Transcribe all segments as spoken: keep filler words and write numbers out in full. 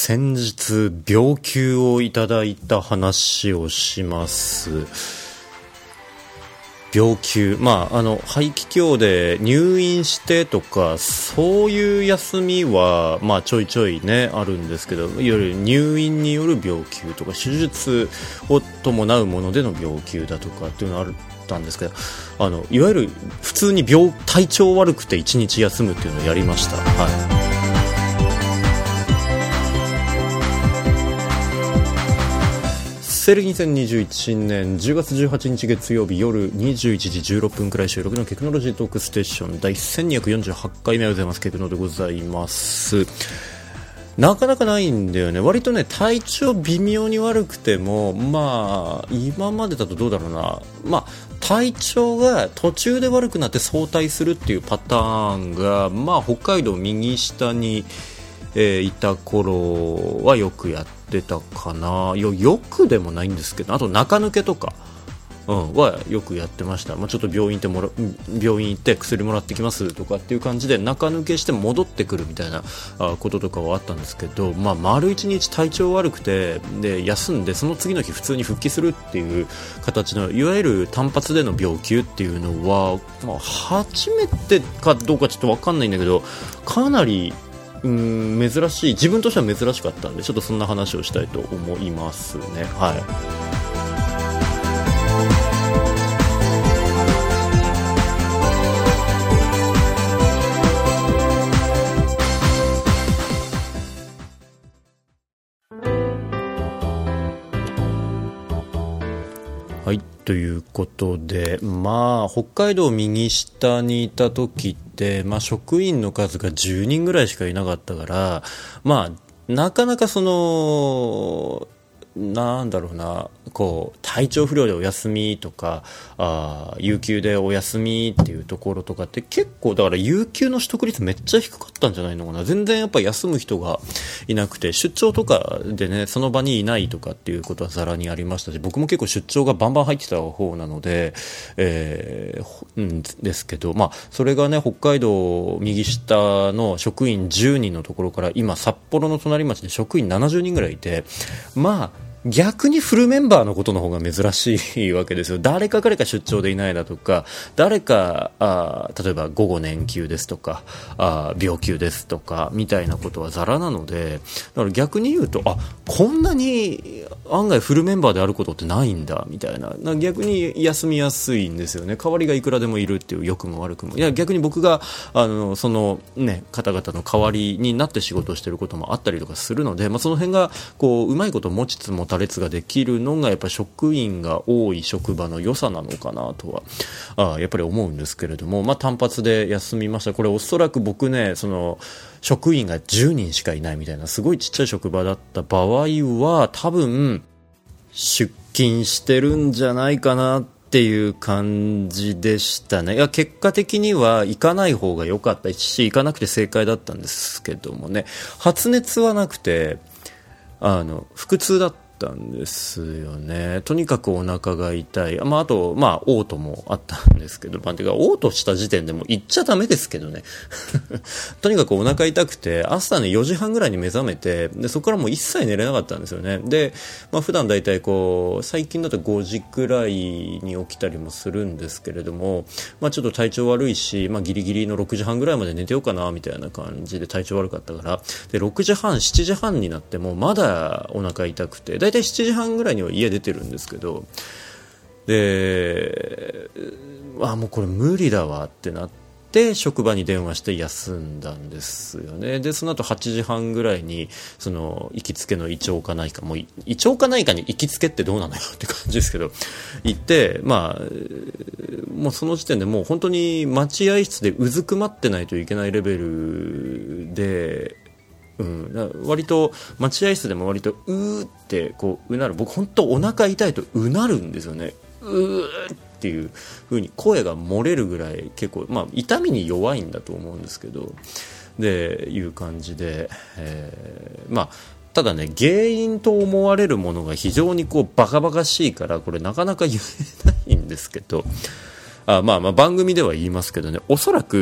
先日病休をいただいた話をします。病休、まあ、あの肺気胸で入院してとかそういう休みは、まあ、ちょいちょいねあるんですけど、いわゆる入院による病休とか手術を伴うものでの病休だとかっていうのがあったんですけど、あのいわゆる普通に病体調悪くていちにち休むっていうのをやりました。はい。西暦にせんにじゅういちねんじゅうがつじゅうはちにち月曜日夜にじゅういちじじゅうろっぷんくらい収録のテクノロジートークステーション第せんにひゃくよんじゅうはちかいめでございます。テクノでございます。なかなかないんだよね。割とね体調微妙に悪くても、まあ今までだとどうだろうな、まあ体調が途中で悪くなって早退するっていうパターンが、まあ北海道右下にえー、いた頃はよくやってたかな。よ、よくでもないんですけど、あと中抜けとか、うん、はよくやってました。まあ、ちょっと病院行ってもら病院行って薬もらってきますとかっていう感じで中抜けして戻ってくるみたいなあこととかはあったんですけど、まあ、丸一日体調悪くてで休んでその次の日普通に復帰するっていう形のいわゆる単発での病休っていうのは、まあ、初めてかどうかちょっと分かんないんだけど、かなりうーん珍しい、自分としては珍しかったんで、ちょっとそんな話をしたいと思いますね。はい。はい、ということで、まあ北海道右下にいた時って、まあ、職員の数がじゅうにんぐらいしかいなかったから、まあなかなかそのなんだろうな、こう体調不良でお休みとかあ有給でお休みっていうところとかって結構だから有給の取得率めっちゃ低かったんじゃないのかな。全然やっぱ休む人がいなくて、出張とかでねその場にいないとかっていうことはざらにありましたし、僕も結構出張がバンバン入ってた方なので、えー、うんですけど、まあそれがね北海道右下の職員じゅうにんのところから今札幌の隣町で職員ななじゅうにんぐらいいて、まあ逆にフルメンバーのことの方が珍しいわけですよ。誰か彼か出張でいないだとか、誰かあ例えば午後年休ですとかあ病休ですとかみたいなことはザラなので、だから逆に言うと、あこんなに案外フルメンバーであることってないんだみたいな、な逆に休みやすいんですよね。代わりがいくらでもいるっていう良くも悪くも。いや逆に僕があのその、ね、方々の代わりになって仕事をしていることもあったりとかするので、まあ、その辺がこううまいこと持ちつ持たれつができるのがやっぱり職員が多い職場の良さなのかなとはあやっぱり思うんですけれども、まあ、単発で休みました。これおそらく僕ねその職員がじゅうにんしかいないみたいなすごいちっちゃい職場だった場合は多分出勤してるんじゃないかなっていう感じでしたね。いや結果的には行かない方が良かったし行かなくて正解だったんですけどもね、発熱はなくてあの腹痛だったんですよね。とにかくお腹が痛い、まあ、あと、まあ、嘔吐もあったんですけど、まあ、てか嘔吐した時点でもう行っちゃダメですけどねとにかくお腹痛くて朝ねよじはんぐらいに目覚めて、でそこからもう一切寝れなかったんですよね。で、まあ、普段だいたいこう最近だとごじくらいに起きたりもするんですけれども、まあ、ちょっと体調悪いし、まあ、ギリギリのろくじはんぐらいまで寝てようかなみたいな感じで体調悪かったから、でろくじはんしちじはんになってもまだお腹痛くて、だいたいしちじはんぐらいには家出てるんですけど、であもうこれ無理だわってなって職場に電話して休んだんですよね。でその後はちじはんぐらいにその行きつけの胃腸科内科、もう胃腸科内科に行きつけってどうなのよって感じですけど行って、まあもうその時点でもう本当に待合室でうずくまってないといけないレベルで、うん、割と待合室でも割とうーってこううなる、僕本当お腹痛いとうなるんですよね。うーっていう風に声が漏れるぐらい結構、まあ、痛みに弱いんだと思うんですけど、でいう感じで、えー、まあただね原因と思われるものが非常にこうバカバカしいからこれなかなか言えないんですけど、あまあまあ番組では言いますけどね、おそらく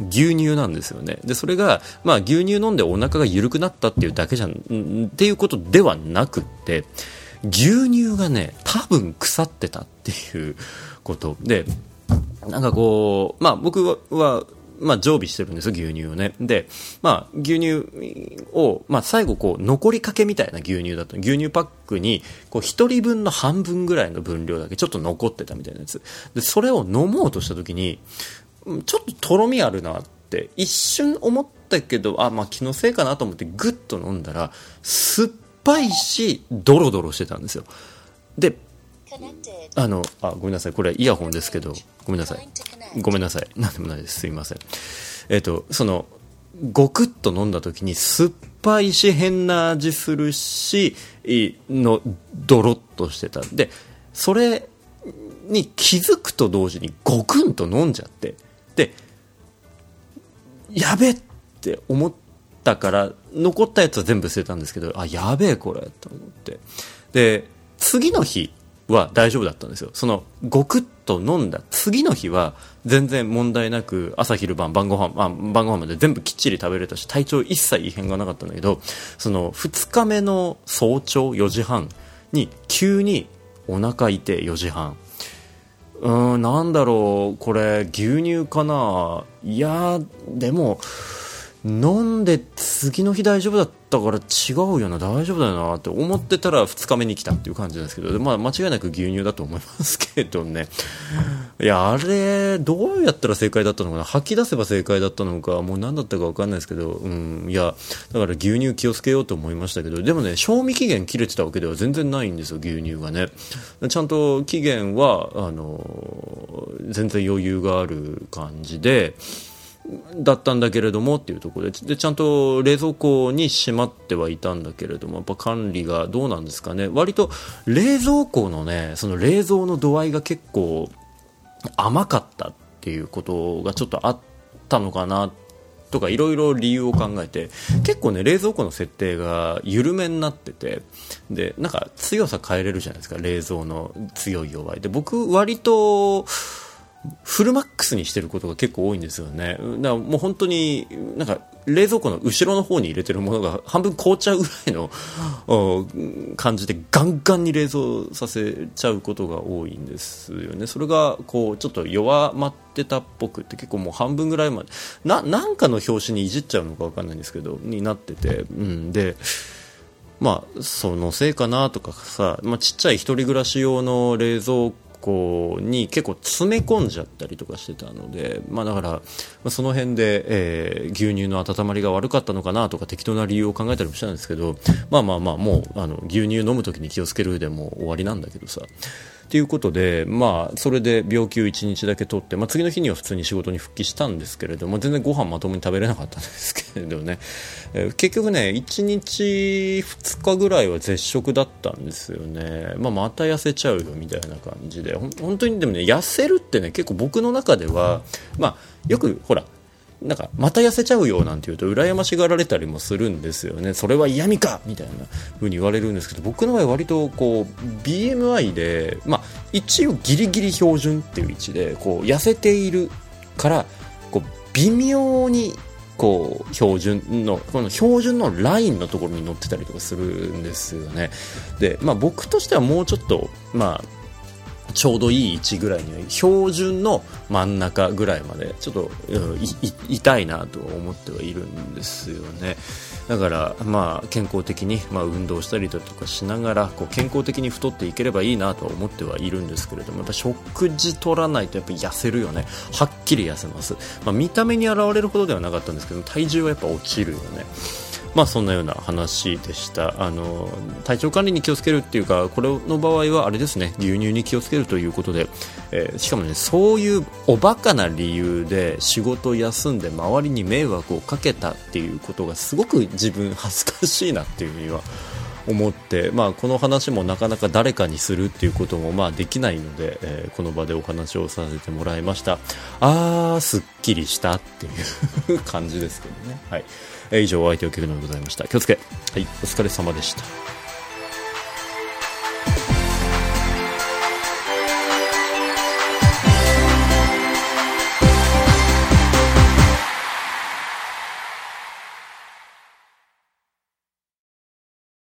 牛乳なんですよね。でそれが、まあ、牛乳飲んでお腹が緩くなったっていうだけじゃんっていうことではなくって、牛乳がね多分腐ってたっていうことで、なんかこう、まあ、僕は、はまあ、常備してるんですよ、牛乳をね。で、まあ、牛乳を、まあ、最後こう残りかけみたいな牛乳だった牛乳パックにこうひとりぶんの半分ぐらいの分量だけちょっと残ってたみたいなやつで、それを飲もうとした時にちょっととろみあるなって一瞬思ったけど、あ、まあ、気のせいかなと思ってグッと飲んだら酸っぱいしドロドロしてたんですよ。であのあごめんなさい、これイヤホンですけど、ごめんなさいごめんなさいなんでもないです、すいません。えっとそのごくっと飲んだ時に酸っぱいし変な味するしのドロッとしてた。でそれに気づくと同時にゴクンと飲んじゃって、でやべって思ったから残ったやつは全部捨てたんですけど、あやべえこれと思って、で次の日は大丈夫だったんですよ。そのごくっと飲んだ次の日は全然問題なく朝昼晩晩ご飯、あ、晩ご飯まで全部きっちり食べれたし体調一切異変がなかったんだけど、そのふつかめの早朝よじはんに急にお腹痛いよじはん、うーんなんだろうこれ牛乳かな、いやでも飲んで次の日大丈夫だったから違うよな、大丈夫だよなって思ってたらふつかめに来たっていう感じなんですけど、まあ、間違いなく牛乳だと思いますけどね。いやあれどうやったら正解だったのかな、吐き出せば正解だったのかもう何だったか分かんないですけど、うん、いやだから牛乳気をつけようと思いましたけど、でもね賞味期限切れてたわけでは全然ないんですよ、牛乳がね。ちゃんと期限はあの全然余裕がある感じでだったんだけれどもっていうところ で, でちゃんと冷蔵庫にしまってはいたんだけれども、やっぱ管理がどうなんですかね。割と冷蔵庫のねその冷蔵の度合いが結構甘かったっていうことがちょっとあったのかなとかいろいろ理由を考えて、結構ね冷蔵庫の設定が緩めになってて、でなんか強さ変えれるじゃないですか、冷蔵の強い弱いで。僕割とフルマックスにしてることが結構多いんですよね。だからもう本当になんか冷蔵庫の後ろの方に入れてるものが半分凍っちゃうぐらいの感じでガンガンに冷蔵させちゃうことが多いんですよね。それがこうちょっと弱まってたっぽくって結構もう半分ぐらいまで な, なんかの表紙にいじっちゃうのか分かんないんですけどになってて、うん、でまあそのせいかなとかさ、まあ、ちっちゃい一人暮らし用の冷蔵庫こうに結構詰め込んじゃったりとかしてたので、まあ、だから、まあ、その辺で、えー、牛乳の温まりが悪かったのかなとか適当な理由を考えたりもしたんですけど、まあまあまあもうあの牛乳飲むときに気をつけるでも終わりなんだけどさということで、まあ、それで病休いちにちだけ取って、まあ、次の日には普通に仕事に復帰したんですけれども、全然ご飯まともに食べれなかったんですけれどね、えー、結局ねいちにちふつかぐらいは絶食だったんですよね。まあ、また痩せちゃうよみたいな感じで、ほん本当にでもね痩せるってね結構僕の中では、まあ、よくほらなんかまた痩せちゃうよなんて言うと羨ましがられたりもするんですよね。それは嫌味かみたいな風に言われるんですけど、僕の場合割とこう ビーエムアイ で、まあ、一応ギリギリ標準っていう位置でこう痩せているからこう微妙にこう標準のこの標準のラインのところに乗ってたりとかするんですよね。で、まあ、僕としてはもうちょっとまあちょうどいい位置ぐらいには標準の真ん中ぐらいまでちょっと、うん、いい痛いなと思ってはいるんですよね。だからまあ健康的に、まあ、運動したりだとかしながらこう健康的に太っていければいいなとは思ってはいるんですけれども、やっぱ食事取らないとやっぱ痩せるよね。はっきり痩せます、まあ、見た目に現れるほどではなかったんですけど体重はやっぱ落ちるよね。まあそんなような話でした。あの体調管理に気をつけるっていうか、これの場合はあれですね、牛乳に気をつけるということで、えー、しかもねそういうおバカな理由で仕事を休んで周りに迷惑をかけたっていうことがすごく自分恥ずかしいなっていうふうには思って、まあ、この話もなかなか誰かにするっていうこともまあできないので、えー、この場でお話をさせてもらいました。あーすっきりしたっていう感じですけどね。はい、以上お相手を聞くのでございました。気をつけ、はい、お疲れ様でした。